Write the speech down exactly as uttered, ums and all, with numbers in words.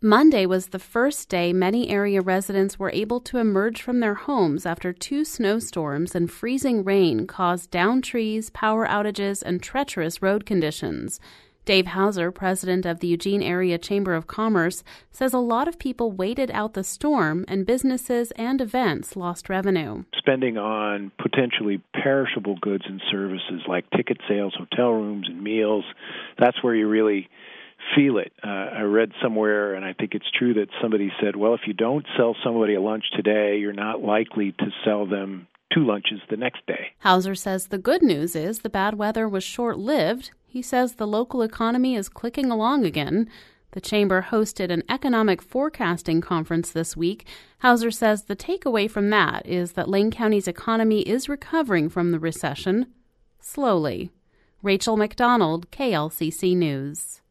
Monday was the first day many area residents were able to emerge from their homes after two snowstorms and freezing rain caused downed trees, power outages, and treacherous road conditions. Dave Hauser, president of the Eugene Area Chamber of Commerce, says a lot of people waited out the storm and businesses and events lost revenue. Spending on potentially perishable goods and services like ticket sales, hotel rooms, and meals, that's where you really feel it. Uh, I read somewhere, and I think it's true, that somebody said, well, if you don't sell somebody a lunch today, you're not likely to sell them two lunches the next day. Hauser says the good news is the bad weather was short-lived. He says the local economy is clicking along again. The chamber hosted an economic forecasting conference this week. Hauser says the takeaway from that is that Lane County's economy is recovering from the recession slowly. Rachel McDonald, K L C C News.